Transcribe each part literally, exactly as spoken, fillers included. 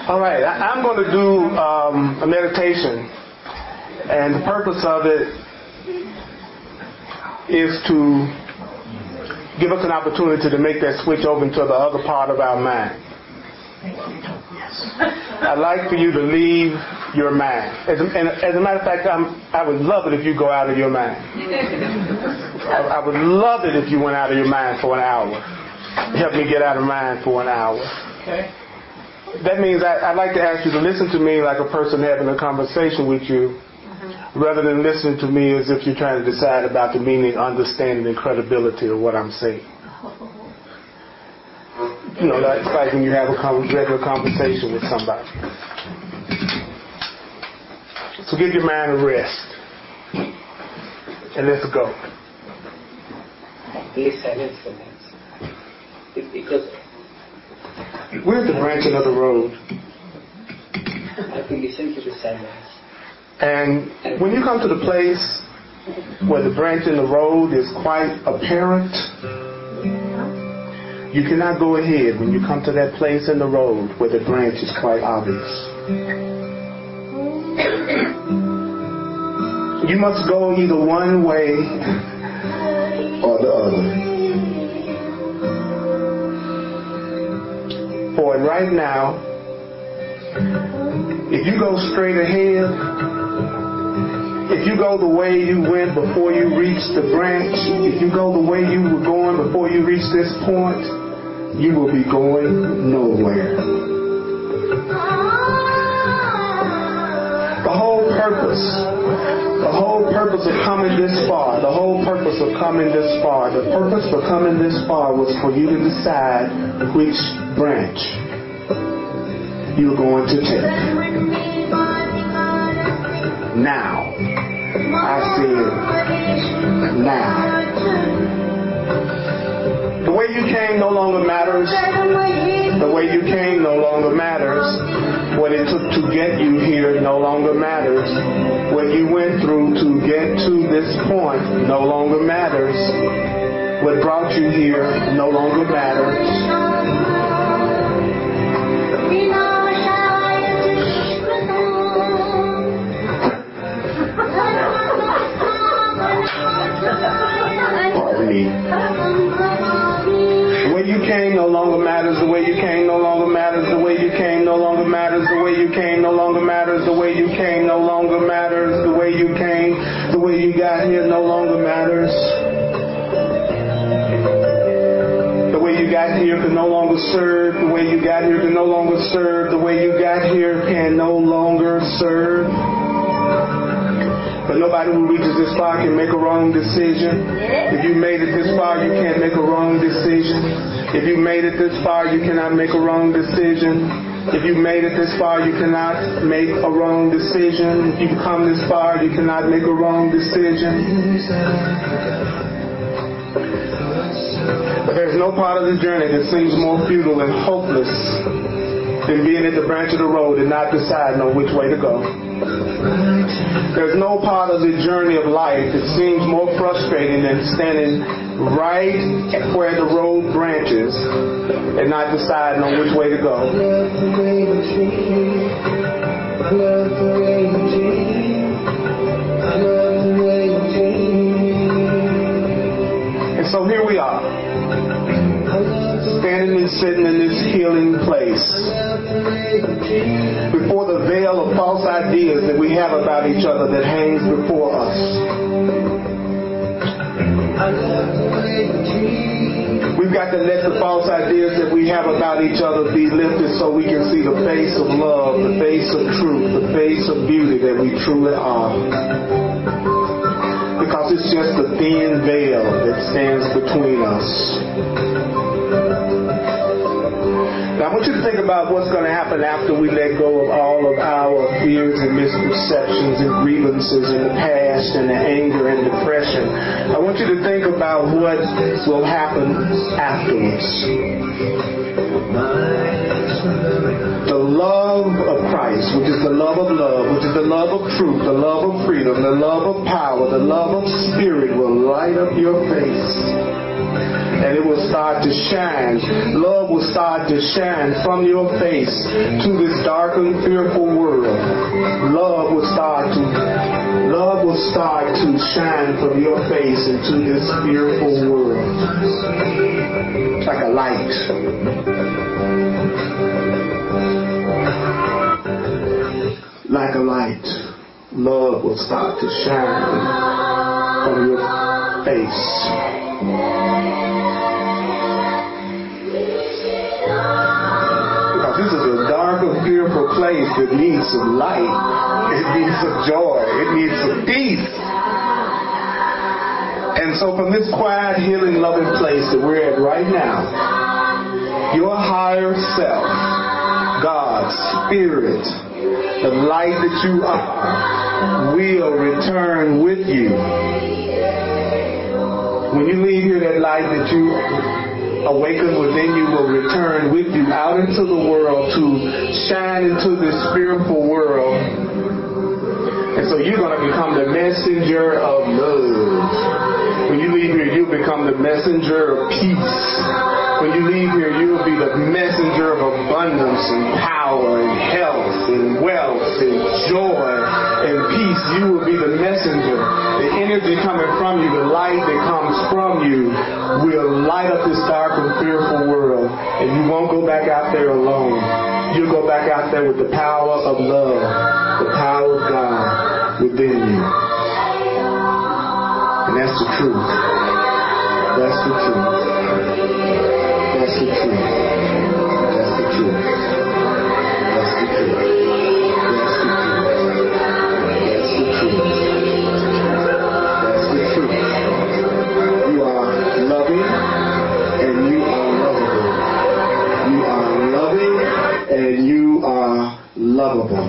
All right, I, I'm going to do um, a meditation, and the purpose of it is to give us an opportunity to make that switch over to the other part of our mind. I'd like for you to leave your mind. As a, and as a matter of fact, I'm, I would love it if you go out of your mind. I, I would love it if you went out of your mind for an hour. Help me get out of mind for an hour. Okay. That means I, I'd like to ask you to listen to me like a person having a conversation with you, mm-hmm. rather than listening to me as if you're trying to decide about the meaning, understanding, and credibility of what I'm saying. You know, that's like when you have a regular conversation with somebody. So give your mind a rest. And let's go. Please silence the hands. Because we're at the branching of the road. I have to listen to the silence. And when you come to the place where the branch in the road is quite apparent, you cannot go ahead when you come to that place in the road where the branch is quite obvious. You must go either one way or the other. For right now, if you go straight ahead, if you go the way you went before you reached the branch, if you go the way you were going before you reached this point, you will be going nowhere. The whole purpose, the whole purpose of coming this far, the whole purpose of coming this far, the purpose for coming this far was for you to decide which branch you're going to take. Now. I said, now. The way you came no longer matters. The way you came no longer matters. What it took to get you here no longer matters. What you went through to get to this point no longer matters. What brought you here no longer matters. Pardon me. The way you came no longer matters. The way you came no longer matters. The way you came no longer matters. The way you came no longer matters. The way you came no longer matters. The way you came, the way you got here no longer matters. The way you got here can no longer serve. The way you got here can no longer serve. The way you got here can no longer serve. But nobody who reaches this far can make a wrong decision. If you made it this far, you can't make a wrong decision. If you made it this far, you cannot make a wrong decision. If you made it this far, you cannot make a wrong decision. If you come this far, you cannot make a wrong decision. But there's no part of the journey that seems more futile and hopeless than being at the branch of the road and not deciding on which way to go. There's no part of the journey of life that seems more frustrating than standing right where the road branches and not deciding on which way to go. And so here we are, standing and sitting in this healing place before the veil of false ideas that we have about each other that hangs before us. We've got to let the false ideas that we have about each other be lifted so we can see the face of love, the face of truth, the face of beauty that we truly are. Because it's just a thin veil that stands between us. Now, I want you to think about what's going to happen after we let go of all of our fears and misconceptions and grievances in the past and the anger and depression. I want you to think about what will happen afterwards. The love of Christ, which is the love of love, which is the love of truth, the love of freedom, the love of power, the love of spirit will light up your face. and it will start to shine. Love will start to shine from your face to this dark and fearful world. Love will start to love will start to shine from your face into this fearful world. Like a light. Like a light. Love will start to shine from your face. Because this is a dark and fearful place that needs some light. It needs some joy. It needs some peace. And so from this quiet, healing, loving place that we're at right now, your higher self, God's Spirit, the light that you are, will return with you. When you leave here, that light that you awaken within you will return with you out into the world to shine into this spiritual world. And so you're going to become the messenger of love. When you leave here, you'll become the messenger of peace. When you leave here, you'll be the messenger of abundance and power and health and wealth and joy and peace. You will be the messenger. The energy coming from you, the light that comes from you will light up this dark and fearful world. And you won't go back out there alone. You'll go back out there with the power of love, the power of God within you. And that's the truth. That's the truth. That's the truth. That's the truth. That's the truth. That's the truth. That's the truth. You are loving and you are lovable. You are loving and you are lovable.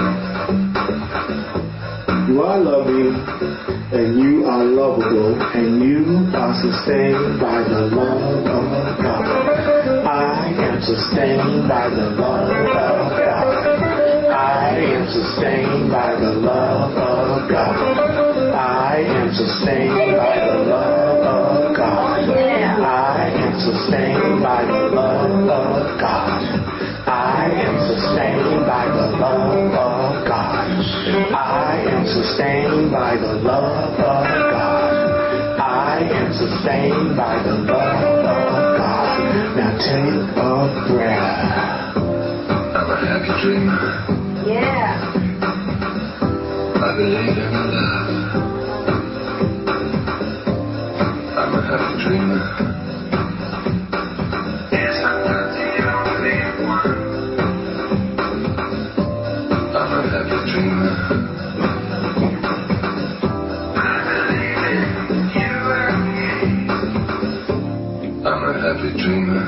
You are loving and you are lovable, and you are sustained by the love of God. I am sustained by the love of God. I am sustained by the love of God. I am sustained by the love of God. I am sustained by the love of God. I am sustained by the love of God. I am sustained by the love of God. I am sustained by the love of God. Now take a breath. I'm a happy dreamer. Yeah. I believe in love. I'm a happy dreamer. Yes, I'm not the only one. I'm a happy dreamer. I believe in you and me. I'm a happy dreamer.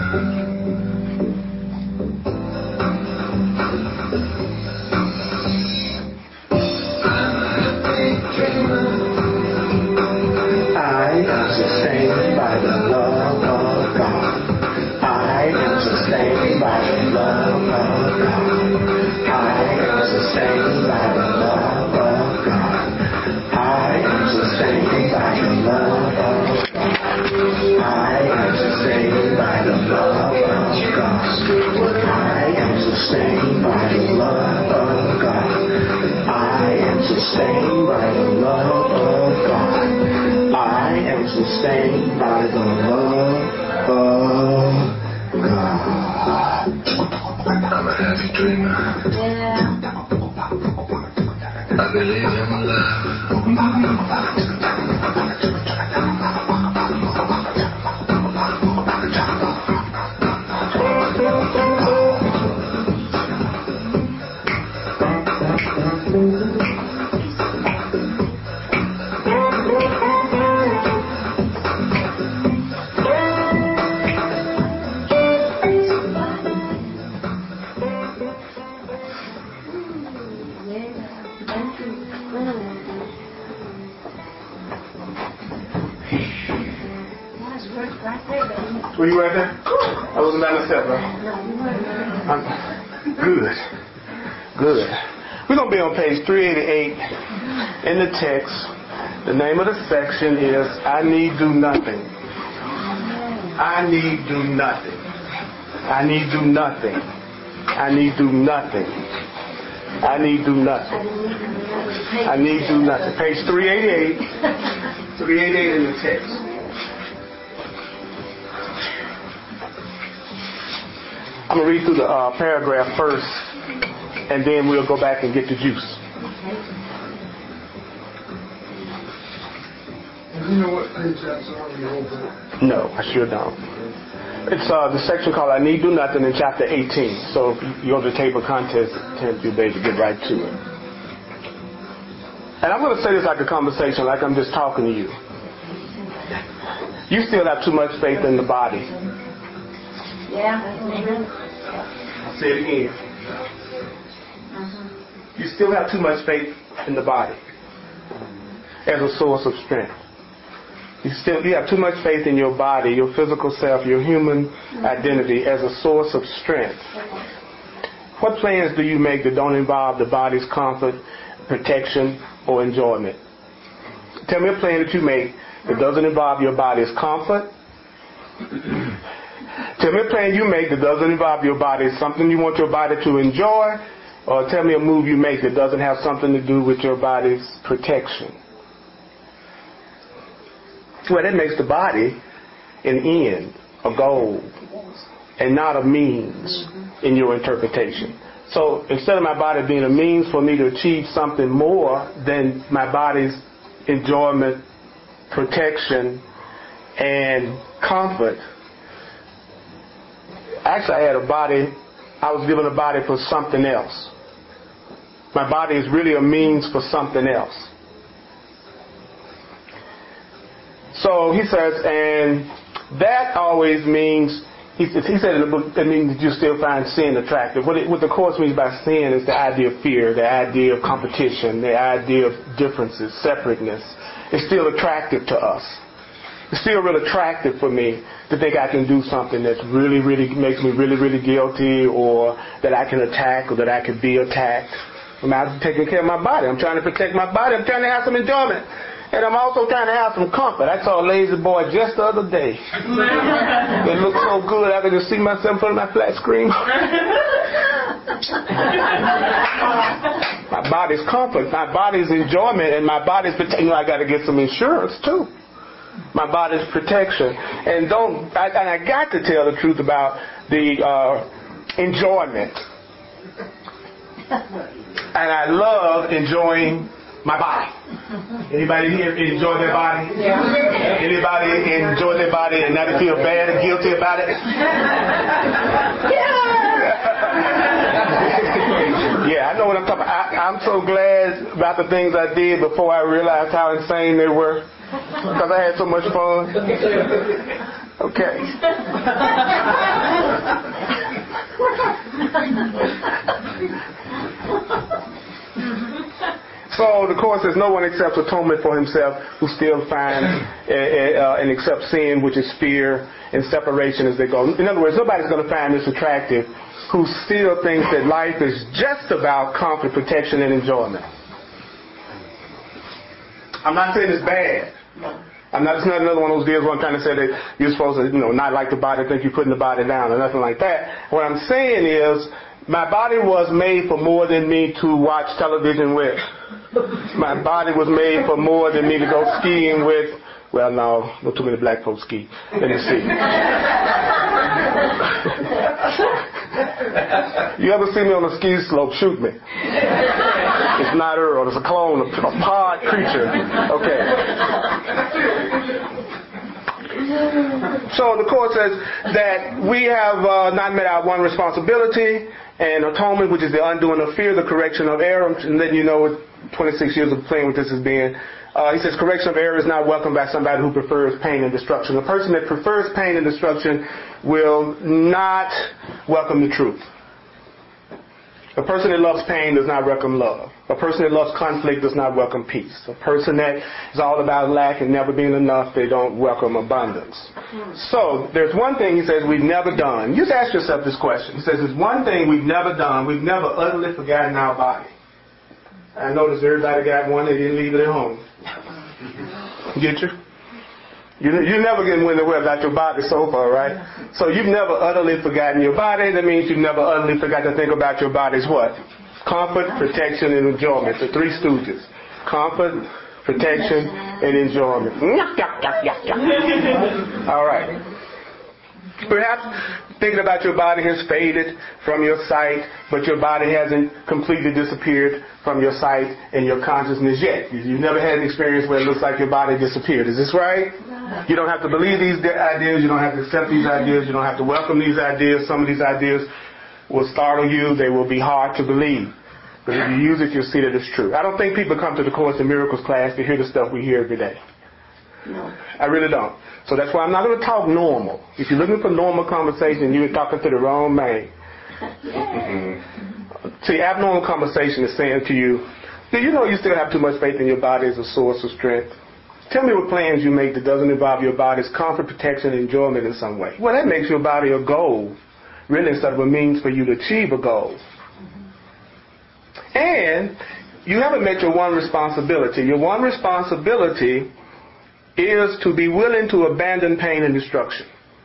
I am sustained by the love of God. I am sustained by the love of God. I am sustained by the love of God. I am sustained by the love of God. I am sustained by the love of God. I am sustained by the love of God. I am sustained by the love of God. I am sustained by the love of God. I'm a happy dreamer. Yeah. I believe in love. Were you right there? I wasn't by myself, right? I'm good. Good. We're going to be on page three eighty-eight in the text. The name of the section is I Need Do Nothing. I need do nothing. I need do nothing. I need do nothing. I need do nothing. I need do nothing. Page three eighty-eight. three eighty-eight in the text. I'm going to read through the uh, paragraph first, and then we'll go back and get the juice. Do you know what page that's on in the whole book? No, I sure don't. It's uh, the section called I Need Do Nothing in chapter eighteen. So if you go to the table of contents, you'll be able to get right to it. And I'm going to say this like a conversation, like I'm just talking to you. You still have too much faith in the body. Yeah. I'll say it again. You still have too much faith in the body as a source of strength. You still you have too much faith in your body, your physical self, your human identity as a source of strength. What plans do you make that don't involve the body's comfort, protection, or enjoyment? Tell me a plan that you make that doesn't involve your body's comfort. Tell me a plan you make that doesn't involve your body, something you want your body to enjoy, or tell me a move you make that doesn't have something to do with your body's protection. Well, that makes the body an end, a goal, and not a means in your interpretation. So instead of my body being a means for me to achieve something more than my body's enjoyment, protection, and comfort, actually I had a body, I was given a body for something else. My body is really a means for something else. So he says, and that always means, he, he said in the book, that means that you still find sin attractive. What, it, what the Course means by sin is the idea of fear, the idea of competition, the idea of differences, separateness. It's still attractive to us. It's still real attractive for me to think I can do something that really, really makes me really, really guilty, or that I can attack, or that I can be attacked. I'm out taking care of my body. I'm trying to protect my body. I'm trying to have some enjoyment. And I'm also trying to have some comfort. I saw a lazy boy just the other day. It looked so good I could just see myself in front of my flat screen. My body's comfort, my body's enjoyment, and my body's protection. You know, I got to get some insurance too. My body's protection. And don't. I, and I got to tell the truth about the uh, enjoyment. And I love enjoying my body. Anybody here enjoy their body? Yeah. Anybody enjoy their body and not feel bad or guilty about it? Yeah. Yeah, I know what I'm talking about. I, I'm so glad about the things I did before I realized how insane they were, because I had so much fun. Okay. So the Course says no one accepts atonement for himself who still finds uh, uh, and accepts sin, which is fear and separation as they go. In other words, nobody's going to find this attractive who still thinks that life is just about comfort, protection, and enjoyment. I'm not saying it's bad. I'm not, it's not another one of those deals where I'm trying to say that you're supposed to, you know, not like the body, think you're putting the body down or nothing like that. What I'm saying is, my body was made for more than me to watch television with. My body was made for more than me to go skiing with. Well, no, not too many black folks ski in the sea. You ever see me on a ski slope, shoot me. It's not Earl, it's a clone, a, a pod creature. Okay. So the Court says that we have uh, not met our one responsibility, and atonement, which is the undoing of fear, the correction of error, and then you know what twenty-six years of playing with this has been. Uh, he says correction of error is not welcomed by somebody who prefers pain and destruction. A person that prefers pain and destruction will not welcome the truth. A person that loves pain does not welcome love. A person that loves conflict does not welcome peace. A person that is all about lack and never being enough, they don't welcome abundance. So there's one thing he says we've never done. Just ask yourself this question. He says there's one thing we've never done. We've never utterly forgotten our body. I noticed everybody got one. They didn't leave it at home. Get you? You, you're never getting win the way about your body so far, right? So you've never utterly forgotten your body. That means you've never utterly forgot to think about your body's what? Comfort, protection, and enjoyment. The three stooges. Comfort, protection, and enjoyment. All right. Perhaps thinking about your body has faded from your sight, but your body hasn't completely disappeared from your sight and your consciousness yet. You've never had an experience where it looks like your body disappeared. Is this right? You don't have to believe these ideas. You don't have to accept these ideas. You don't have to welcome these ideas. Some of these ideas will startle you. They will be hard to believe. But if you use it, you'll see that it's true. I don't think people come to the Course in Miracles class to hear the stuff we hear every day. No. I really don't. So that's why I'm not going to talk normal. If you're looking for normal conversation, you're talking to the wrong man. Mm-hmm. See, abnormal conversation is saying to you, do you know you still have too much faith in your body as a source of strength? Tell me what plans you make that doesn't involve your body's comfort, protection, and enjoyment in some way. Well, that makes your body a goal, really, instead of a means for you to achieve a goal. And you haven't met your one responsibility. Your one responsibility is to be willing to abandon pain and destruction.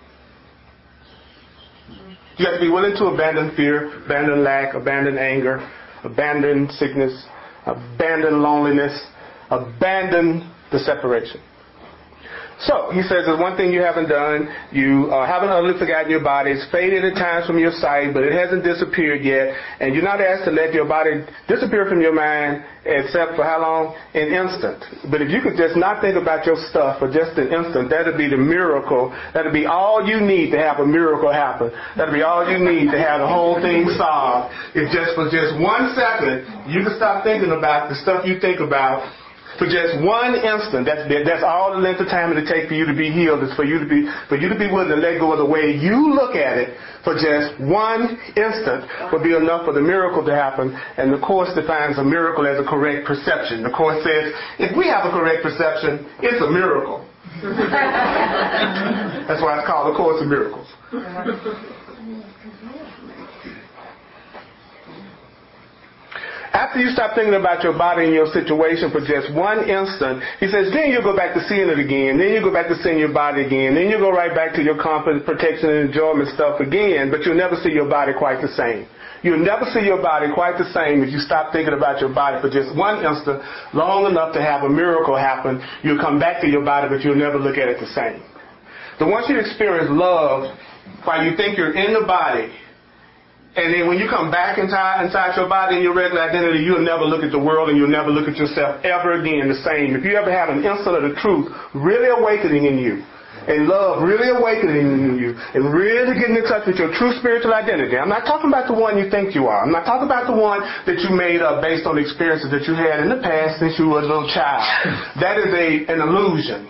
You have to be willing to abandon fear, abandon lack, abandon anger, abandon sickness, abandon loneliness, abandon the separation. So, he says, there's one thing you haven't done. You uh, haven't utterly forgotten your body. It's faded at times from your sight, but it hasn't disappeared yet. And you're not asked to let your body disappear from your mind, except for how long? An instant. But if you could just not think about your stuff for just an instant, that'd be the miracle. That'd be all you need to have a miracle happen. That'd be all you need to have the whole thing solved. If just for just one second, you can stop thinking about the stuff you think about for just one instant. That's that's all the length of time it'll take for you to be healed. Is for you to be for you to be willing to let go of the way you look at it for just one instant will be enough for the miracle to happen. And the Course defines a miracle as a correct perception. The Course says if we have a correct perception, it's a miracle. That's why it's called the Course of Miracles. After you stop thinking about your body and your situation for just one instant, he says, then you go back to seeing it again. Then you go back to seeing your body again. Then you go right back to your comfort, protection, and enjoyment stuff again. But you'll never see your body quite the same. You'll never see your body quite the same if you stop thinking about your body for just one instant, long enough to have a miracle happen. You'll come back to your body, but you'll never look at it the same. So once you experience love, while you think you're in the body, and then when you come back inside, inside your body and your regular identity, you'll never look at the world and you'll never look at yourself ever again the same. If you ever have an instant of the truth really awakening in you, and love really awakening in you, and really getting in touch with your true spiritual identity. I'm not talking about the one you think you are. I'm not talking about the one that you made up based on the experiences that you had in the past since you were a little child. That is a an illusion.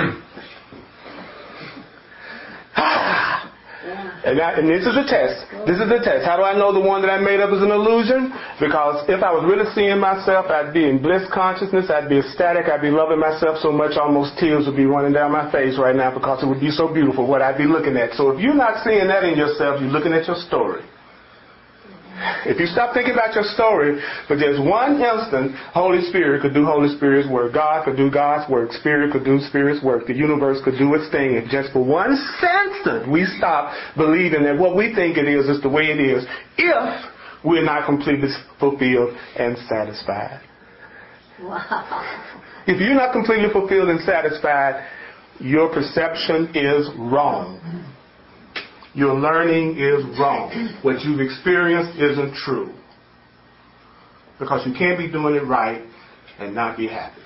And, that, and this is a test. This is a test. How do I know the one that I made up is an illusion? Because if I was really seeing myself, I'd be in bliss consciousness. I'd be ecstatic. I'd be loving myself so much almost tears would be running down my face right now because it would be so beautiful what I'd be looking at. So if you're not seeing that in yourself, you're looking at your story. If you stop thinking about your story for just one instant, Holy Spirit could do Holy Spirit's work. God could do God's work. Spirit could do Spirit's work. The universe could do its thing. If just for one instant we stop believing that what we think it is is the way it is, if we're not completely fulfilled and satisfied. Wow. If you're not completely fulfilled and satisfied, your perception is wrong. Your learning is wrong. What you've experienced isn't true. Because you can't be doing it right and not be happy.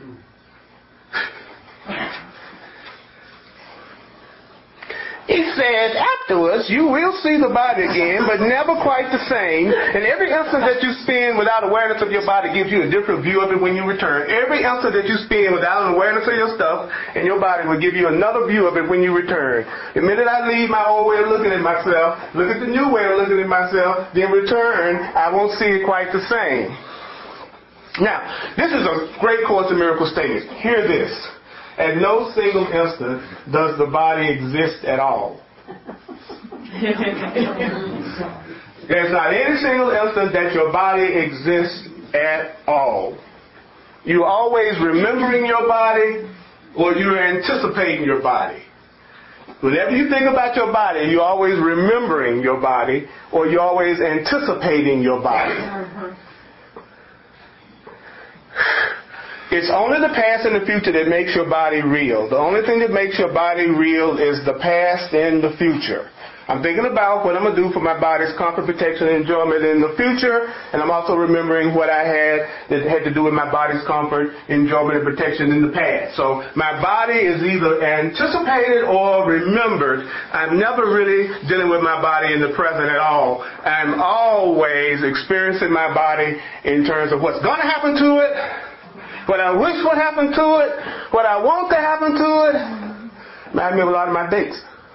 He says, afterwards, you will see the body again, but never quite the same. And every instant that you spend without awareness of your body gives you a different view of it when you return. Every instant that you spend without an awareness of your stuff and your body will give you another view of it when you return. The minute I leave my old way of looking at myself, look at the new way of looking at myself, then return, I won't see it quite the same. Now, this is a great Course in Miracles statement. Hear this. At no single instant does the body exist at all. There's not any single instant that your body exists at all. You're always remembering your body or you're anticipating your body. Whenever you think about your body, you're always remembering your body, or you're always anticipating your body. It's only the past and the future that makes your body real. The only thing that makes your body real is the past and the future. I'm thinking about what I'm going to do for my body's comfort, protection, and enjoyment in the future, and I'm also remembering what I had that had to do with my body's comfort, enjoyment, and protection in the past. So my body is either anticipated or remembered. I'm never really dealing with my body in the present at all. I'm always experiencing my body in terms of what's going to happen to it, what I wish would happen to it, what I want to happen to it. I remember a lot of my dates.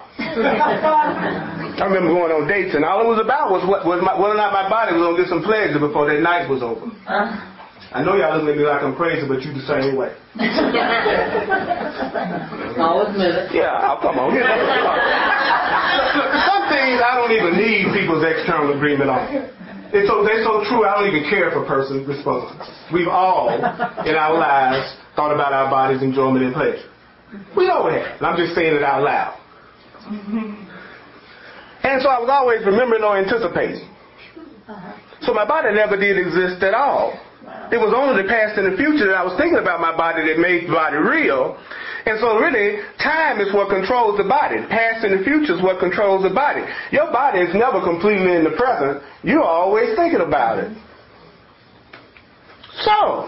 I remember going on dates, and all it was about was what, was my, whether or not my body was going to get some pleasure before that night was over. I know y'all looking at me like I'm crazy, but you the same way. I'll admit it. Yeah, I'll come on. Look, some things I don't even need people's external agreement on. It's so, they're so true, I don't even care if a person responds. We've all, in our lives, thought about our body's enjoyment and pleasure. We know we have, and I'm just saying it out loud. And so I was always remembering or anticipating. So my body never did exist at all. It was only the past and the future that I was thinking about my body that made the body real. And so really, time is what controls the body. The past and the future is what controls the body. Your body is never completely in the present. You're always thinking about it. So,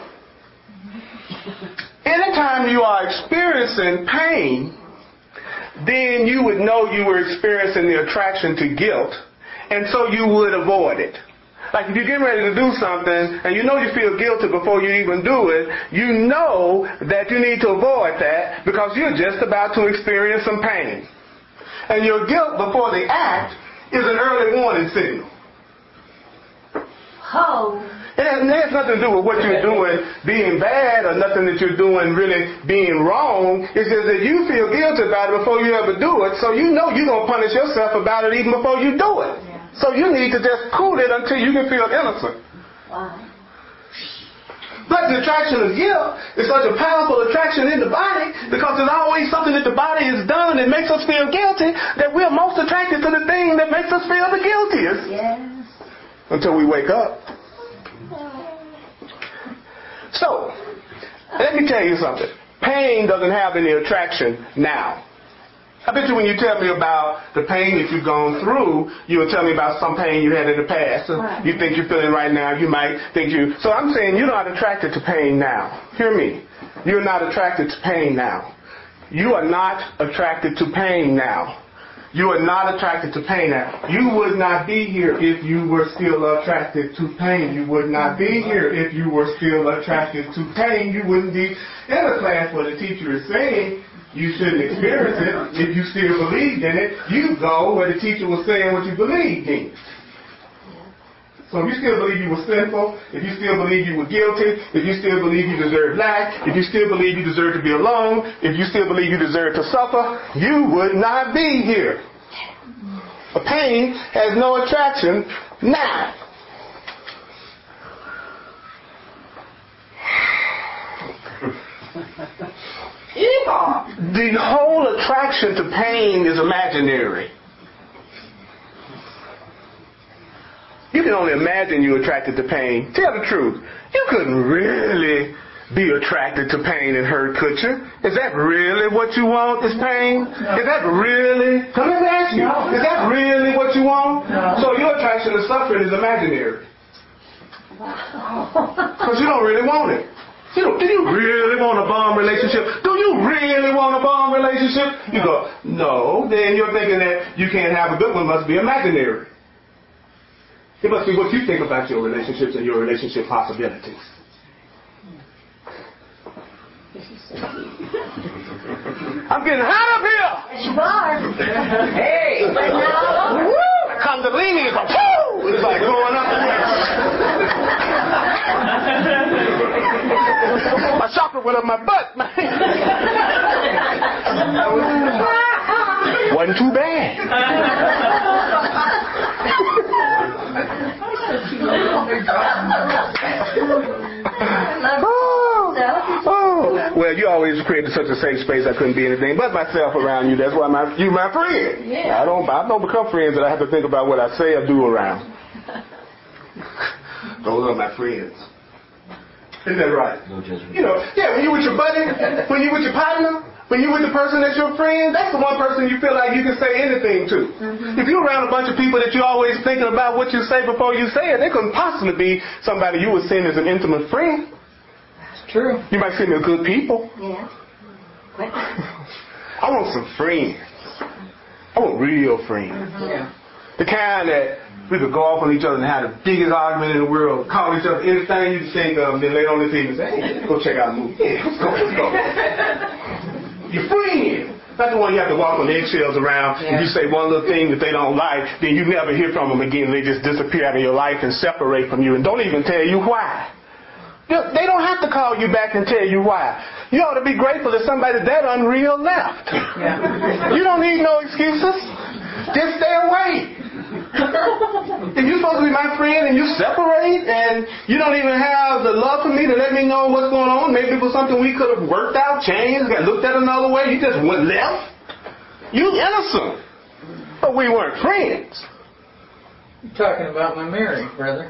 anytime you are experiencing pain, then you would know you were experiencing the attraction to guilt, and so you would avoid it. Like if you're getting ready to do something, and you know you feel guilty before you even do it, you know that you need to avoid that because you're just about to experience some pain. And your guilt before the act is an early warning signal. Oh. It has, it has nothing to do with what you're doing being bad or nothing that you're doing really being wrong. It's just that you feel guilty about it before you ever do it, so you know you're going to punish yourself about it even before you do it. Yeah. So you need to just cool it until you can feel innocent. Wow. But the attraction of guilt is such a powerful attraction in the body because there's always something that the body has done that makes us feel guilty that we're most attracted to the thing that makes us feel the guiltiest. Yes. Until we wake up. So, let me tell you something. Pain doesn't have any attraction now. I bet you when you tell me about the pain that you've gone through, you will tell me about some pain you had in the past. So you think you're feeling right now, you might think you... So I'm saying you're not attracted to pain now. Hear me. You're not attracted to pain now. You are not attracted to pain now. You are not attracted to pain now. You would not be here if you were still attracted to pain. You would not be here if you were still attracted to pain. You wouldn't be in a class where the teacher is saying you shouldn't experience it. If you still believed in it, you go where the teacher was saying what you believed in. So if you still believe you were sinful, if you still believe you were guilty, if you still believe you deserve lack, if you still believe you deserve to be alone, if you still believe you deserve to suffer, you would not be here. The pain has no attraction now. The whole attraction to pain is imaginary. You can only imagine you're attracted to pain. Tell the truth. You couldn't really be attracted to pain and hurt, could you? Is that really what you want, is pain? No. Is that really... Come let me ask you. No. Is that really what you want? No. So your attraction to suffering is imaginary. Because you don't really want it. You know, do you really want a bomb relationship? Do you really want a bomb relationship? You go, no. Then you're thinking that you can't have a good one must be imaginary. It must be what you think about your relationships and your relationship possibilities. I'm getting hot up here. Yes, you are. Hey. Woo! Kundalini is like, woo! It's like going up. My chakra went up my butt, man. Wasn't too bad. oh, oh. Well, you always created such a safe space. I couldn't be anything but myself around you. That's why my, you my friend. Yeah. I don't, I don't become friends that I have to think about what I say or do around. Those are my friends. Isn't that right? No judgment. You know, yeah, when you with your buddy, when you with your partner, when you with the person that's your friend, that's the one person you feel like you can say anything to. Mm-hmm. If you're around a bunch of people that you're always thinking about what you say before you say it, they couldn't possibly be somebody you would send as an intimate friend. That's true. You might send me good people. Yeah. I want some friends. I want real friends. Mm-hmm. Yeah. The kind that we could go off on each other and have the biggest argument in the world, call each other anything you can think of, and then later on this evening say, hey, let's go check out a movie. Yeah, let's go, let's go. Your friend. That's the one you have to walk on eggshells around. Yeah. If you say one little thing that they don't like, then you never hear from them again. They just disappear out of your life and separate from you and don't even tell you why. They don't have to call you back and tell you why. You ought to be grateful that somebody that unreal left. Yeah. You don't need no excuses. Just stay away. If you're supposed to be my friend and you separate and you don't even have the love for me to let me know what's going on, maybe it was something we could have worked out, changed, got looked at another way, you just went left. You innocent. But we weren't friends. You're talking about my Mary, brother.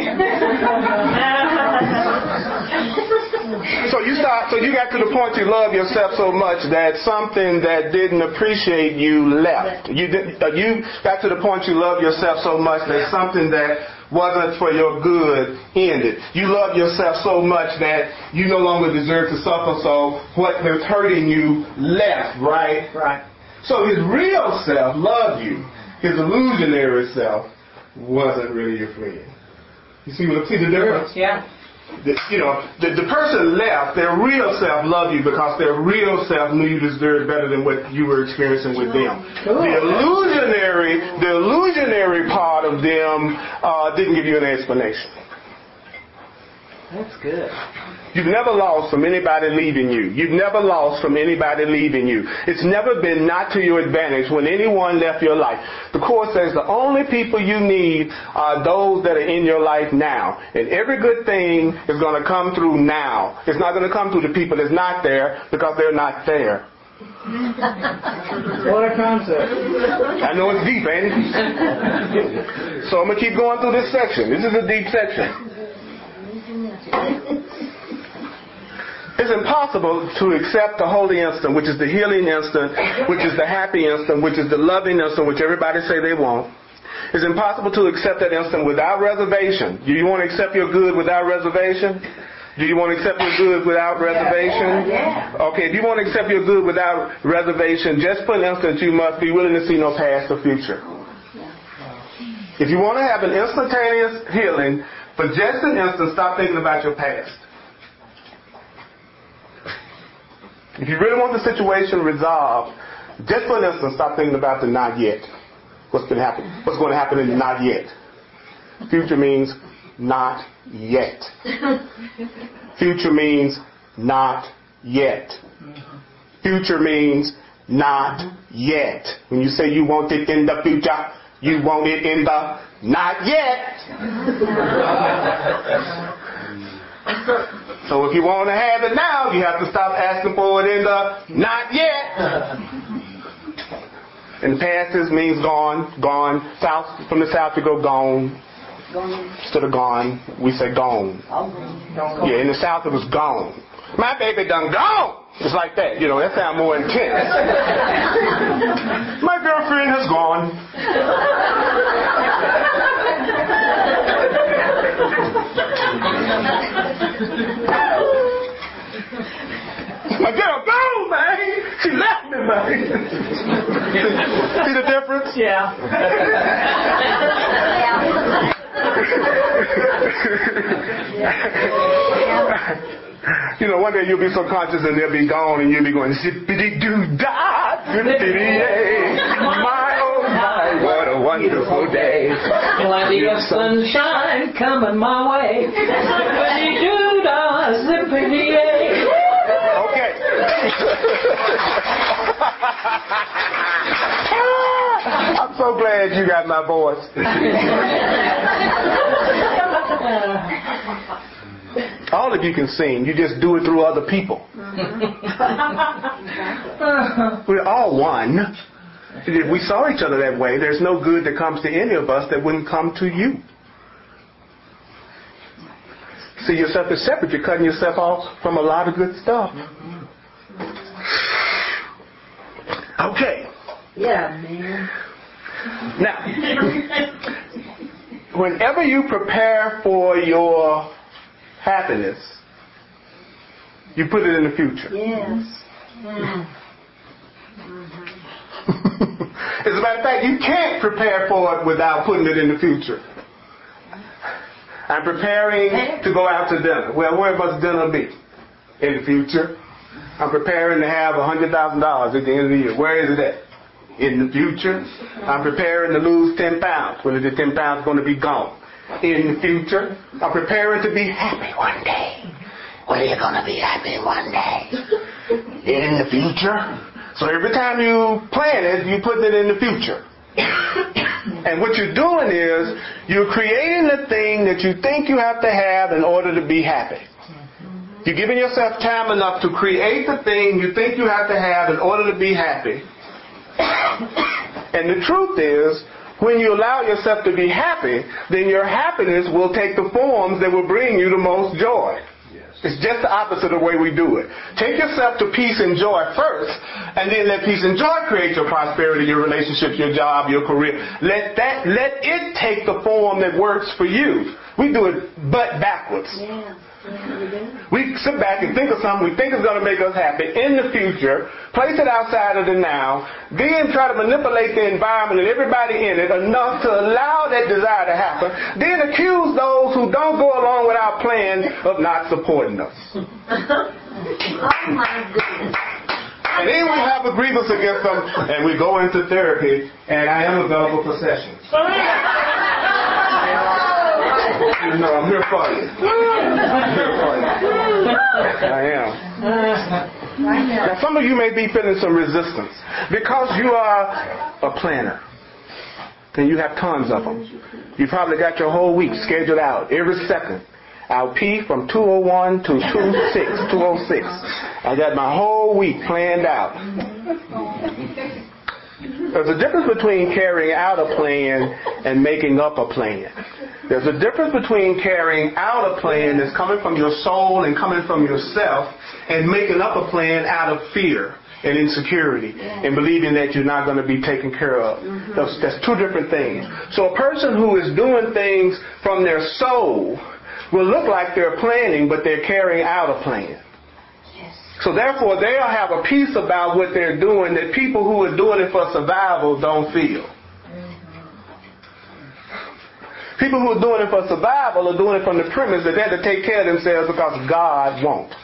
So you start. So you got to the point you love yourself so much that something that didn't appreciate you left. You did, uh, you got to the point you love yourself so much that something that wasn't for your good ended. You love yourself so much that you no longer deserve to suffer. So what was hurting you left, right? Right. So his real self loved you. His illusionary self wasn't really your friend. You see, see the difference? Yeah. The, you know, the, the person left, their real self loved you because their real self knew you deserved better than what you were experiencing with them. Cool. The illusionary, the illusionary part of them uh, didn't give you an explanation. That's good. You've never lost from anybody leaving you. You've never lost from anybody leaving you. It's never been not to your advantage when anyone left your life. The Course says the only people you need are those that are in your life now. And every good thing is going to come through now. It's not going to come through the people that's not there because they're not there. What a concept. I know it's deep, ain't it? So I'm going to keep going through this section. This is a deep section. It's impossible to accept the holy instant, which is the healing instant, which is the happy instant, which is the loving instant, which everybody say they want. It's impossible to accept that instant without reservation. Do you want to accept your good without reservation? Do you want to accept your good without reservation? Okay, if you want to accept your good without reservation, just for an instant you must be willing to see no past or future. If you want to have an instantaneous healing, for just an instant, stop thinking about your past. If you really want the situation resolved, just for an instant, stop thinking about the not yet. What's been happening? What's going to happen in the not yet? Future means not yet. Future means not yet. Future means not yet. When you say you want it in the future, you want it in the not yet. So if you want to have it now, you have to stop asking for it in the not yet. In the past, this means gone, gone. South, from the south, you go gone. Instead of gone, we say gone. Yeah, in the south, it was gone. My baby done gone. It's like that. You know, that sounds more intense. My girlfriend has gone. My girl gone, man. She left me, man. See the difference? Yeah. You know, one day you'll be so conscious and they'll be gone and you'll be going, zippity-doo-dah, zippity-yay. My, oh my, what a wonderful day. Plenty of sunshine coming my way. Zippity-doo-dah, zippity-yay. Okay. I'm so glad you got my voice. All of you can sing. You just do it through other people. We're all one. If we saw each other that way, there's no good that comes to any of us that wouldn't come to you. See yourself as separate. You're cutting yourself off from a lot of good stuff. Okay. Yeah, man. Now, whenever you prepare for your happiness, you put it in the future. Yes. Mm. As a matter of fact, you can't prepare for it without putting it in the future. I'm preparing to go out to dinner. Well, where must dinner be? In the future. I'm preparing to have one hundred thousand dollars at the end of the year. Where is it at? In the future. I'm preparing to lose ten pounds. When is the ten pounds going to be gone? In the future. I'm preparing to be happy one day. When are you going to be happy one day? In the future. So every time you plan it, you're putting it in the future. And what you're doing is you're creating the thing that you think you have to have in order to be happy. You're giving yourself time enough to create the thing you think you have to have in order to be happy. And the truth is, when you allow yourself to be happy, then your happiness will take the forms that will bring you the most joy. It's just the opposite of the way we do it. Take yourself to peace and joy first, and then let peace and joy create your prosperity, your relationships, your job, your career. Let that, let it take the form that works for you. We do it butt backwards. Yeah. We sit back and think of something we think is going to make us happy in the future, place it outside of the now, then try to manipulate the environment and everybody in it enough to allow that desire to happen, then accuse those who don't go along with our plan of not supporting us. Oh my goodness. And then we have a grievance against them, and we go into therapy, and I am available for sessions. You know, I'm here for you. I'm here for you. I am. Now, some of you may be feeling some resistance because you are a planner. And you have tons of them. You probably got your whole week scheduled out, every second. I'll pee from two oh one to two oh six. I got my whole week planned out. There's a difference between carrying out a plan and making up a plan. There's a difference between carrying out a plan that's coming from your soul and coming from yourself and making up a plan out of fear and insecurity and believing that you're not going to be taken care of. That's, that's two different things. So a person who is doing things from their soul will look like they're planning, but they're carrying out a plan. So therefore, they'll have a peace about what they're doing that people who are doing it for survival don't feel. People who are doing it for survival are doing it from the premise that they have to take care of themselves because God won't.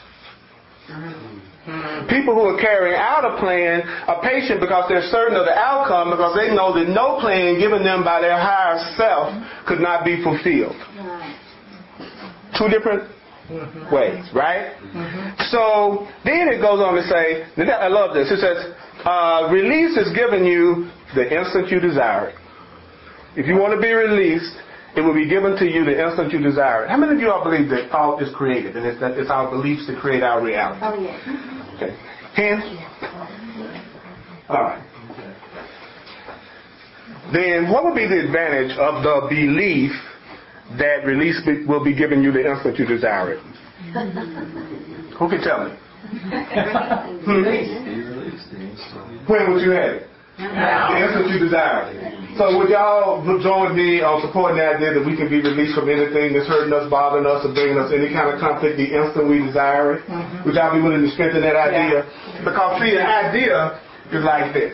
People who are carrying out a plan are patient because they're certain of the outcome, because they know that no plan given them by their higher self could not be fulfilled. Two different ways, right? So then it goes on to say, I love this, it says, uh, release is given you the instant you desire it. If you want to be released, it will be given to you the instant you desire it. How many of you all believe that thought is created and it's, that it's our beliefs that create our reality? Oh, yeah. Okay. Hands? All right. Then what would be the advantage of the belief that release be, will be given you the instant you desire it? Who can tell me? Hmm? When would you have it? The instant you desire it. So would y'all join me on supporting the idea that we can be released from anything that's hurting us, bothering us, or bringing us any kind of conflict the instant we desire it? Mm-hmm. Would y'all be willing to strengthen that idea? Yeah. Because see, the idea is like this.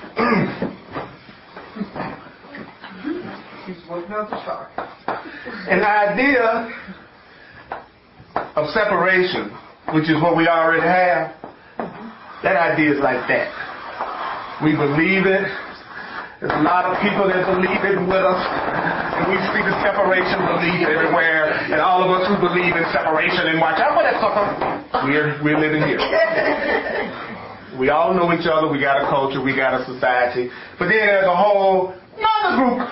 An idea of separation, which is what we already have, that idea is like that. We believe it. There's a lot of people that believe it with us. And we see the separation belief everywhere. And all of us who believe in separation and watch out for that sucker, we're, we're living here. We all know each other. We got a culture. We got a society. But then there's a whole another group.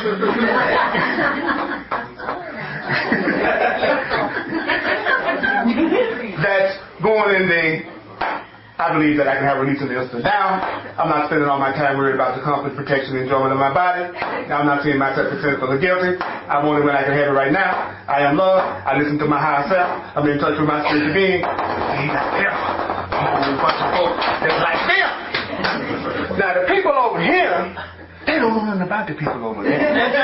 That's going in the, I believe that I can have release in the instant now. I'm not spending all my time worried about the comfort, protection, and enjoyment of my body. I'm not seeing myself as sinful or guilty. I want it when I can have it right now. I am love. I listen to my higher self. I'm in touch with my spiritual being. See, that's them. A whole bunch of folks that's like them. Now, the people over here, they don't know nothing about the people over there.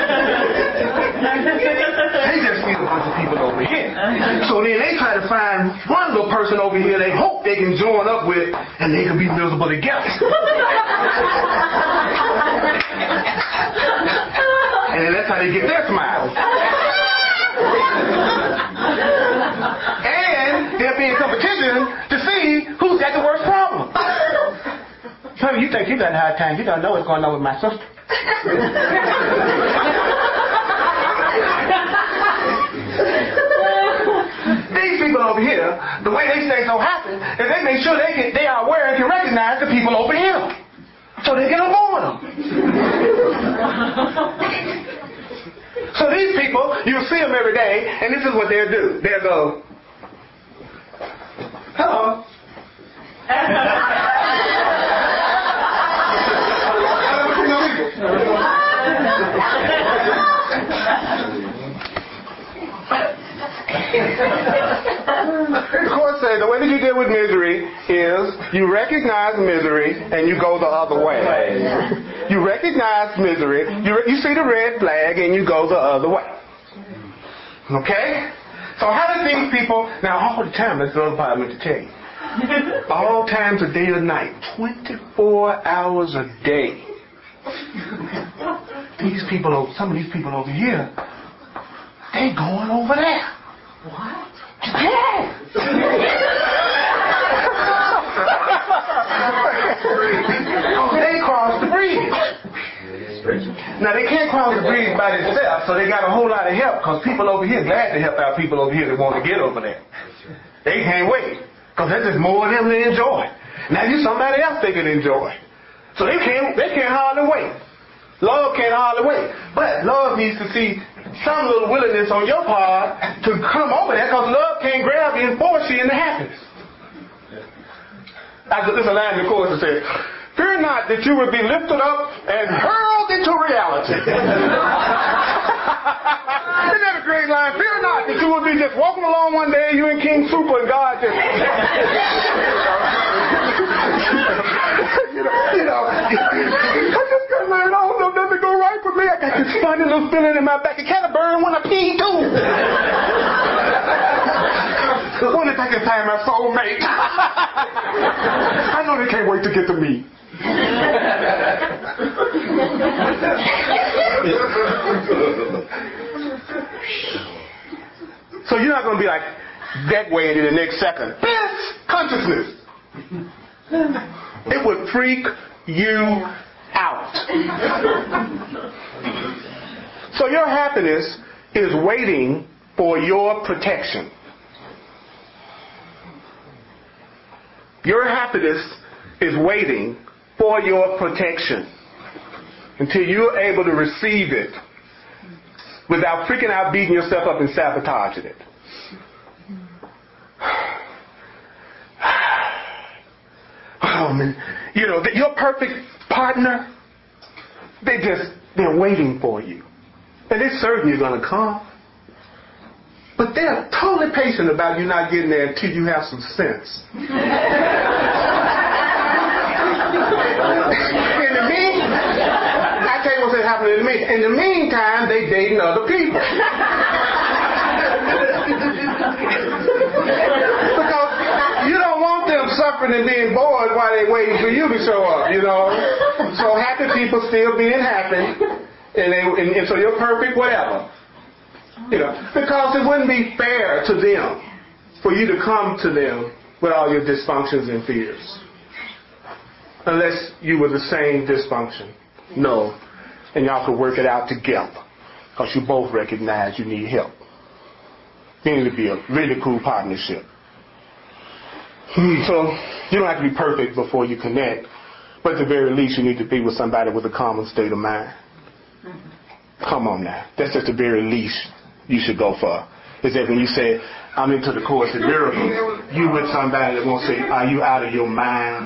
They just see a bunch of people over here. So then they try to find one little person over here they hope they can join up with, and they can be miserable together. And then that's how they get their smile. And they'll be in competition to see who's got the worst problem. So you think you got a hard time, you don't know what's going on with my sister. These people over here, the way they stay so happy is they make sure they can, they are aware and can recognize the people over here, so they can avoid them. So these people, you'll see them every day, and this is what they'll do. They'll go, hello. The court says the way that you deal with misery is you recognize misery and you go the other way. You recognize misery, you, re- you see the red flag and you go the other way. Okay? So how do these people, now all the time, that's the other part I meant to tell you. All times of day or night, twenty-four hours a day. These people, some of these people over here, they going over there. What? Yeah. Oh, they crossed the bridge. Now they can't cross the bridge by themselves, so they got a whole lot of help, because people over here glad to help out people over here that want to get over there. They can't wait, because that's just more of them to enjoy. Now you somebody else they can enjoy. So they can't they can't hardly wait. Love can't hardly wait. But love needs to see some little willingness on your part to come over there, because love can't grab you and force you into happiness. There's a line in the chorus that says, fear not that you will be lifted up and hurled into reality. Isn't that a great line? Fear not that you will be just walking along one day, you and King Super, and God just... you know, you know, I just got married. I don't know nothing go right with me. I got this funny little feeling in my back. It kind of burn when I pee too. I wonder if I can find my soulmate. I know they can't wait to get to me. So you're not going to be like that way into the next second. Bliss consciousness. It would freak you out. So your happiness is waiting for your protection. Your happiness is waiting for your protection until you're able to receive it without freaking out, beating yourself up, and sabotaging it. Oh, man. You know, your perfect partner, they just, they're waiting for you. And they're certain you're going to come. But they're totally patient about you not getting there until you have some sense. In the mean, I tell you what's happening to me. In the meantime, they dating other people. Because you don't want them suffering and being bored while they're waiting for you to show up, you know. So happy people still being happy, and, they, and, and so you're perfect, whatever. You know, because it wouldn't be fair to them for you to come to them with all your dysfunctions and fears. Unless you were the same dysfunction. No. And y'all could work it out together. Because you both recognize you need help. It need to be a really cool partnership. So you don't have to be perfect before you connect. But at the very least, you need to be with somebody with a common state of mind. Come on now. That's just the very least you should go for. Is that when you say, I'm into the Course in Miracles, you with somebody that won't say, are you out of your mind?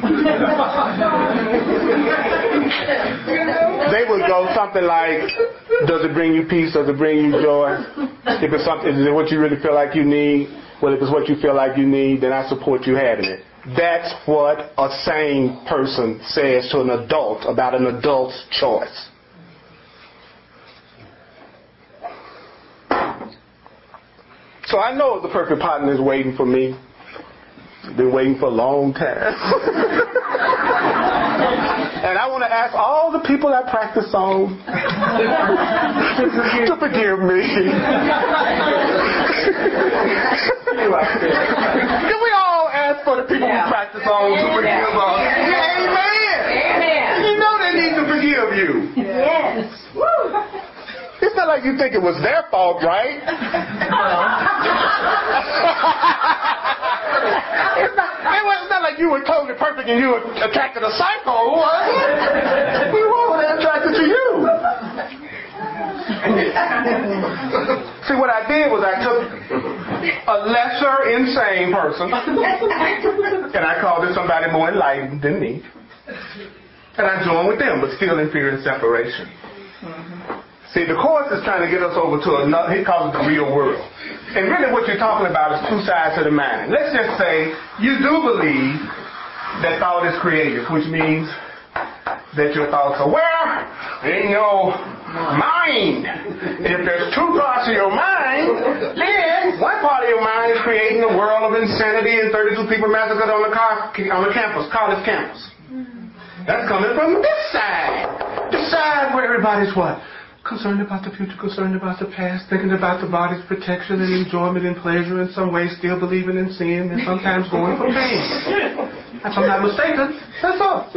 They would go something like, does it bring you peace? Does it bring you joy? If it's something, is it what you really feel like you need? Well, if it's what you feel like you need, then I support you having it. That's what a sane person says to an adult about an adult's choice. So I know the perfect partner is waiting for me. Been waiting for a long time. And I want to ask all the people I practice on to forgive me. Can we all ask for the people we practice on to forgive us? Amen. Amen. You know they need to forgive you. Yes. It's not like you think it was their fault, right? it's, not, it was, it's not like you were totally perfect and you were attracted to psycho. We were all attracted to you. See, what I did was I took a lesser insane person and I called it somebody more enlightened than me. And I joined with them, but still in fear and separation. See, the Course is trying to get us over to another, he calls it the real world. And really what you're talking about is two sides of the mind. Let's just say you do believe that thought is creative, which means that your thoughts are where? In your mind. If there's two parts of your mind, then one part of your mind is creating a world of insanity and thirty-two people massacred on the, car, on the campus, college campus. That's coming from this side. The side where everybody's what? Concerned about the future, concerned about the past, thinking about the body's protection and enjoyment and pleasure, in some ways still believing in sin and sometimes going for pain. If I'm not mistaken, that's all.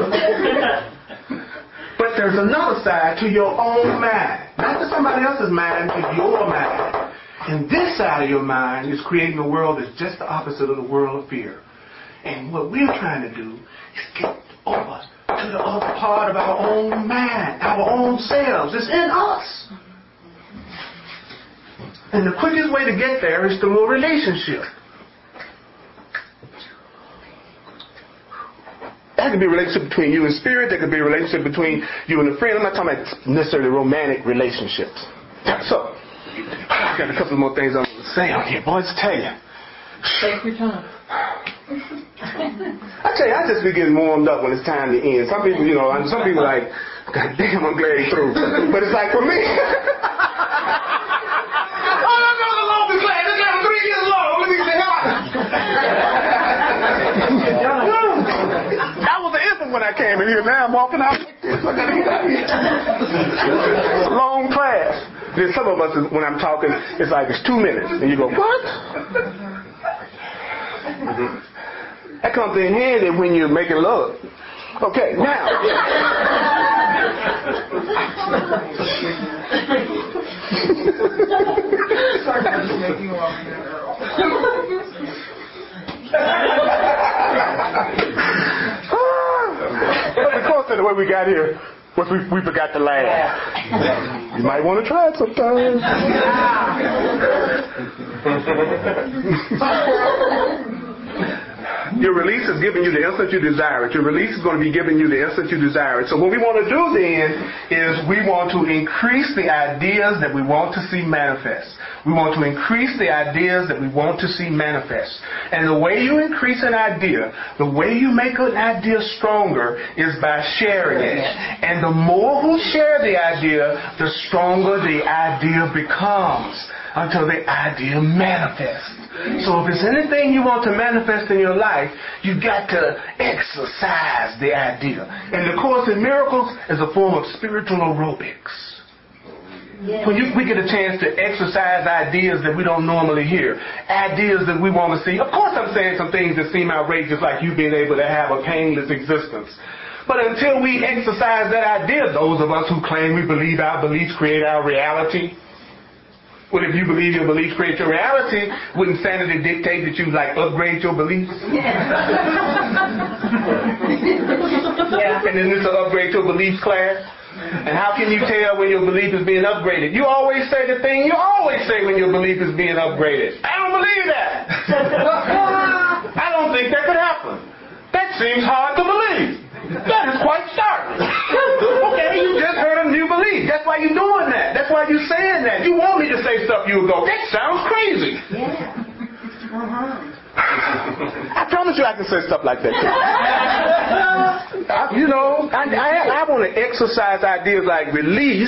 But there's another side to your own mind, not to somebody else's mind, to your mind. And this side of your mind is creating a world that's just the opposite of the world of fear. And what we're trying to do is get over to the other part of our own mind, our own selves. It's in us. And the quickest way to get there is through a relationship. That could be a relationship between you and spirit. That could be a relationship between you and a friend. I'm not talking about necessarily romantic relationships. So, I got a couple more things I'm going to say on here. Boys, tell you. Take your time. I tell you, I just be getting warmed up when it's time to end. Some people, you know, some people are like, God damn, I'm glad he's through. But it's like, for me, oh, I know the longest class. This guy was three years long. Let me say, I was an infant when I came in here. Now I'm walking out like this. I gotta get out of here. Long class. Then some of us, when I'm talking, it's like, it's two minutes. And you go, what? Mm-hmm. That comes in handy when you're making love. Okay, now. Because of the way we got here, was we, we forgot to laugh. You might want to try it sometime. Your release is giving you the instant you desire it. Your release is going to be giving you the instant you desire it. So what we want to do then is we want to increase the ideas that we want to see manifest. We want to increase the ideas that we want to see manifest. And the way you increase an idea, the way you make an idea stronger is by sharing it. And the more who share the idea, the stronger the idea becomes until the idea manifests. So if there's anything you want to manifest in your life, you got to exercise the idea. And the Course in Miracles is a form of spiritual aerobics. Yeah. When you, we get a chance to exercise ideas that we don't normally hear, ideas that we want to see. Of course I'm saying some things that seem outrageous, like you being able to have a painless existence. But until we exercise that idea, those of us who claim we believe our beliefs create our reality, well, if you believe your beliefs create your reality, wouldn't sanity dictate that you, like, upgrade your beliefs? Yeah. And then this will upgrade your beliefs class? And how can you tell when your belief is being upgraded? You always say the thing you always say when your belief is being upgraded. I don't believe that. I don't think that could happen. That seems hard to believe. That is quite startling. Okay, you just heard a new belief. That's why you're doing that. That's why you're saying that. You want me to say stuff, you would go, that sounds crazy. Yeah. Uh-huh. I promise you I can say stuff like that too. I, you know, I, I, I want to exercise ideas like release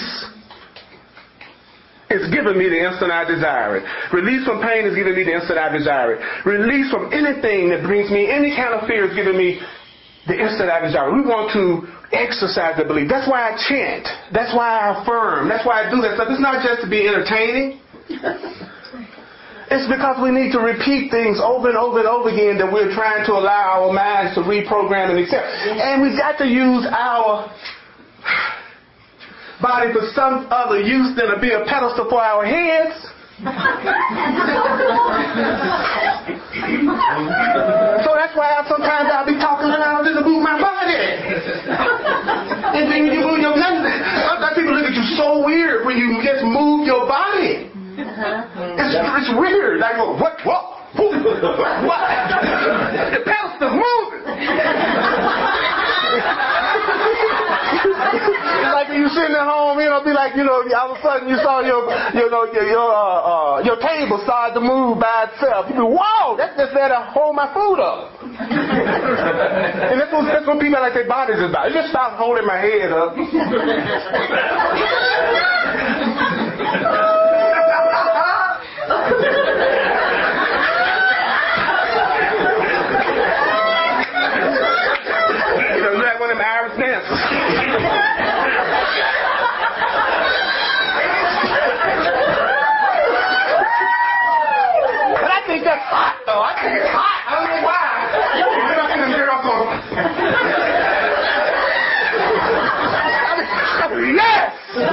is giving me the instant I desire it. Release from pain is giving me the instant I desire it. Release from anything that brings me any kind of fear is giving me the instant I desire it. We want to exercise the belief. That's why I chant. That's why I affirm. That's why I do that stuff. It's not just to be entertaining. It's because we need to repeat things over and over and over again that we're trying to allow our minds to reprogram and accept. And we've got to use our body for some other use than to be a pedestal for our heads. So that's why I, sometimes I'll be talking and I'll just move my body. And then when you move your body, sometimes people look at you so weird when you just move your body. Uh-huh. It's, it's weird. Like, what? What? What? What? The pedestal's moving. It's like when you sitting at home, you know, be like, you know, all of a sudden you saw your, you know, your your, uh, uh, your table start to move by itself. You be, whoa, that's just there to hold my food up. And that's what, that's what people like their bodies is about. It just stops holding my head up. You know, you're like one of them Irish dancers. But I think that's hot, though. I think it's hot. I don't know why. You're not going to get off on. Yes!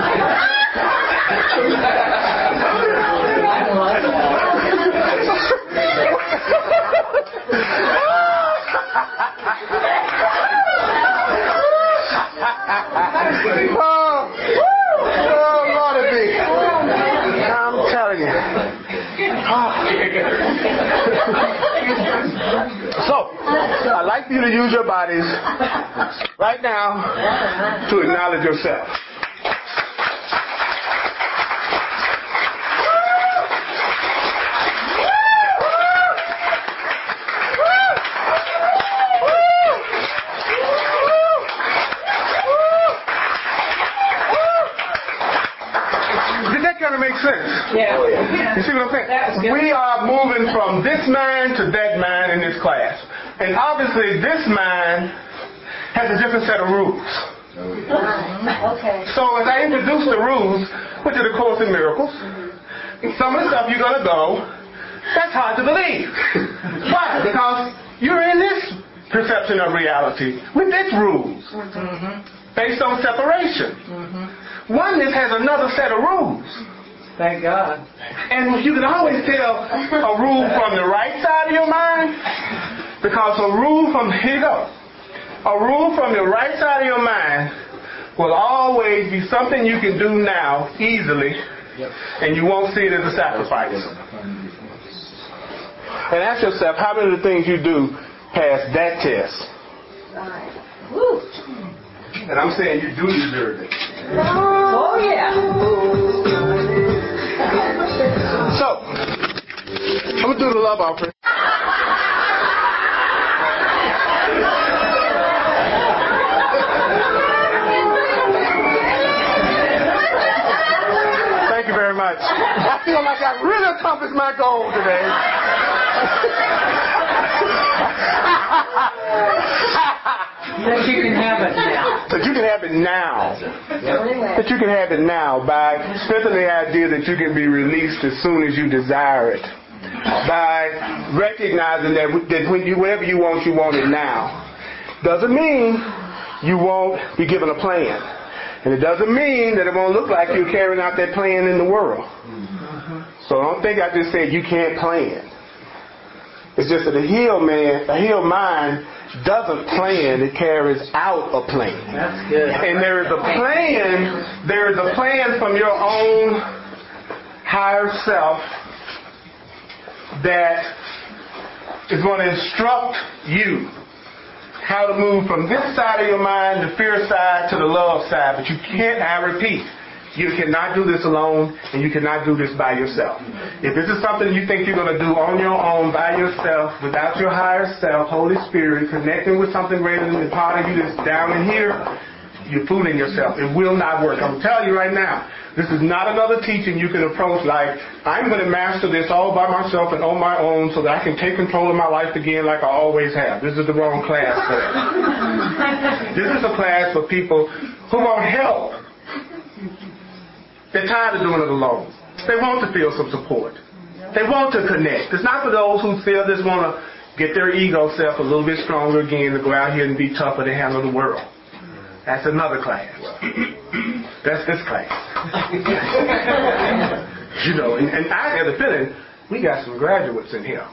oh, oh, Lord of me. I'm telling you. Oh. So, I'd like for you to use your bodies right now to acknowledge yourself. Yeah. You see what I'm saying? We are moving from this mind to that mind in this class. And obviously this mind has a different set of rules. Okay. So as I introduce the rules, which are the Course in Miracles, some of the stuff you're going to go, that's hard to believe. Why? Because you're in this perception of reality with its rules. Mm-hmm. Based on separation. Mm-hmm. Oneness has another set of rules. Thank God. And you can always tell a rule from the right side of your mind, because a rule from, here you go, a rule from the right side of your mind will always be something you can do now easily, and you won't see it as a sacrifice. And ask yourself, how many of the things you do pass that test? Woo. And I'm saying you do deserve it. Oh, yeah. So, I'm going to do the love offering. Thank you very much. I feel like I really accomplished my goal today. That you can have it now. That you can have it now. That you can have it now by strengthening the idea that you can be released as soon as you desire it. By recognizing that, that when you, whatever you want, you want it now. Doesn't mean you won't be given a plan. And it doesn't mean that it won't look like you're carrying out that plan in the world. So don't think I just said you can't plan. It's just that a healed man, a healed mind doesn't plan, it carries out a plan. That's good. And there is a plan, there is a plan from your own higher self that is going to instruct you how to move from this side of your mind, the fear side, to the love side. But you can't, I repeat, you cannot do this alone, and you cannot do this by yourself. If this is something you think you're going to do on your own, by yourself, without your higher self, Holy Spirit, connecting with something greater than the part of you that's down in here, you're fooling yourself. It will not work. I'm telling you right now, this is not another teaching you can approach like, I'm going to master this all by myself and on my own so that I can take control of my life again like I always have. This is the wrong class for that. This is a class for people who want help. They're tired of doing it alone. They want to feel some support. They want to connect. It's not for those who feel just want to get their ego self a little bit stronger again to go out here and be tougher to handle the world. That's another class. That's this class. You know, and, and I have a feeling we got some graduates in here.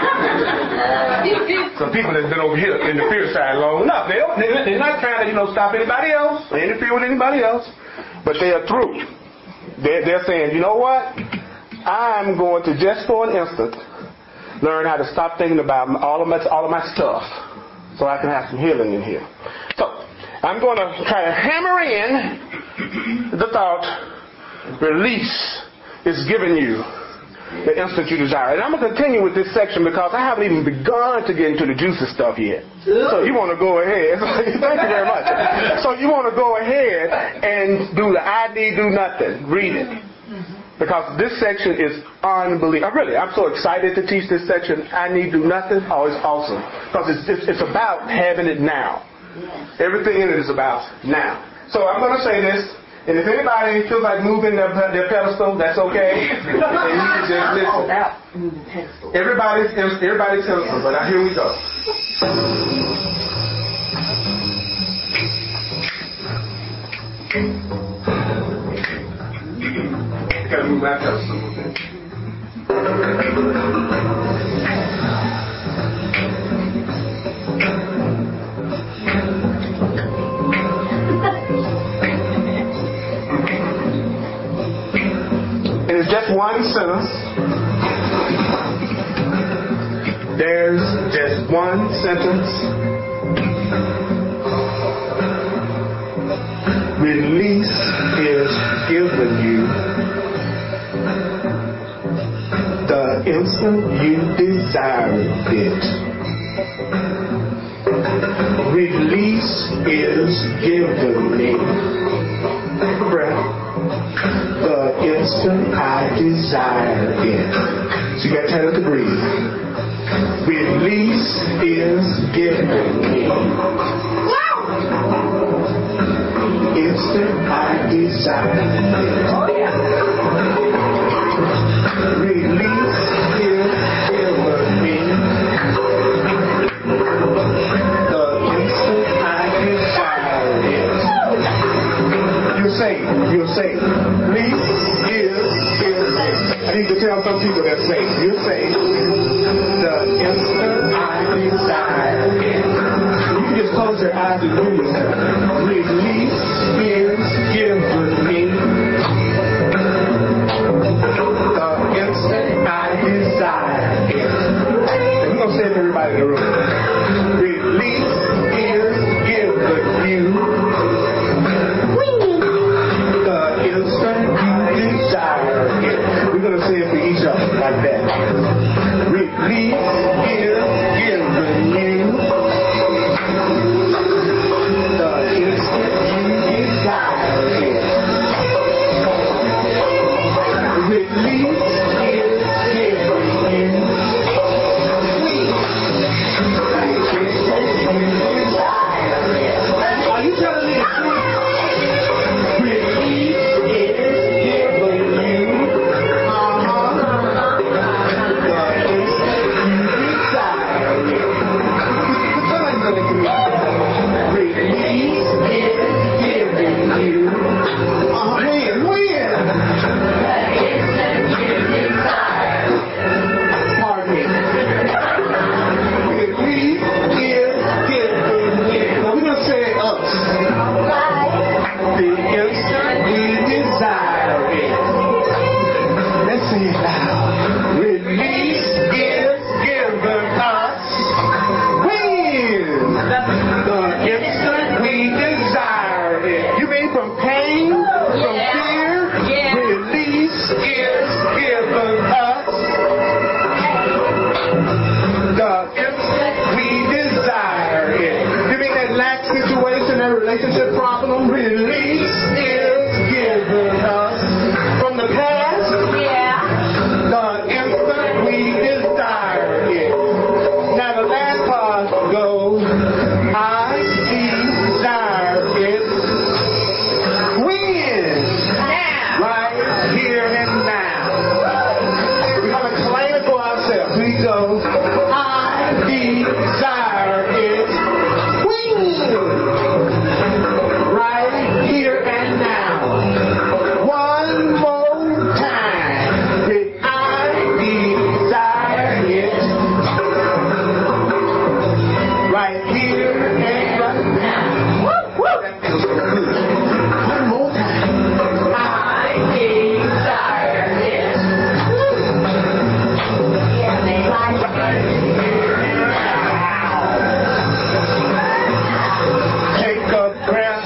Some people that's been over here in the fear side long enough. They, they're not trying to, you know, stop anybody else or interfere with anybody else, but they are through. They're, they're saying, you know what? I'm going to just for an instant learn how to stop thinking about all of my all of my stuff, so I can have some healing in here. So I'm going to try to hammer in the thought: release is given you the instant you desire. And I'm going to continue with this section because I haven't even begun to get into the juicy stuff yet. So you want to go ahead. Thank you very much. So you want to go ahead and do the I need do nothing. Read it. Because this section is unbelievable. Really, I'm so excited to teach this section. I need do nothing. Oh, it's awesome. Because it's, it's, it's about having it now. Everything in it is about now. So I'm going to say this. And if anybody feels like moving their, their pedestal, that's okay. And you can just listen. Everybody's, everybody's pedestal, but now here we go. I gotta move my pedestal a little bit. It's just one sentence. There's just one sentence. Release is given you the instant you desire it. Release is given me. Breath. The instant I desire it. So you got to tell it to breathe. Release is given me. Instant I desire it. Oh, yeah. Release is given me. The instant I desire it. You're saying, you're saying, release is given me. I need to tell some people that say, you're saying, the instant I desire it. You can just close your eyes and do yourself. Release is given me. The instant I desire it. And we're going to say it to everybody in the room. Release is given you. The instant you desire it. We're going to say it for each other like that. Release is given you. The instant you lack situation, that relationship problem, release is given us from the past. Yeah. The instant we desire it. Now the last part goes, I desire it when? Now. Right here and now. We're going to claim it for ourselves. We go, I desire it when? Right here and now. One more time. I desire it right here and right now. Woo, woo. That feels so good. One more time. I desire it. Yeah, they like it. Take a breath.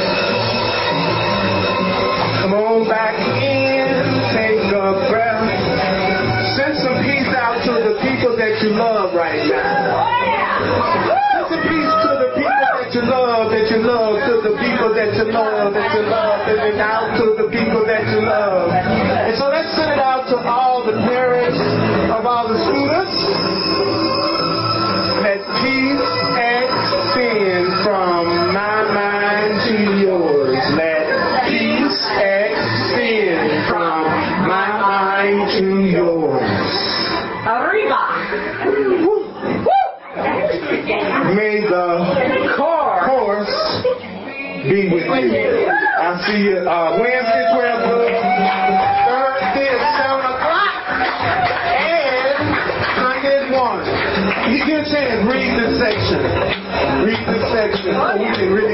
Come on back in. Take a breath. Send some peace out to the people that you love right now. Oh, yeah. Send some peace to the people that you love, that you love, to the people that you love, that you love, and then out to the people that you love. And so let's send it out to all the parents of all the students. Let peace extend from my mind to yours. Let peace extend from my mind to yours. Arriba. May the course be with you. I'll see you uh, Wednesday, twelve o'clock, Thursday at seven o'clock, and Sunday at one. You get a chance, read this section. Read this section. So we can really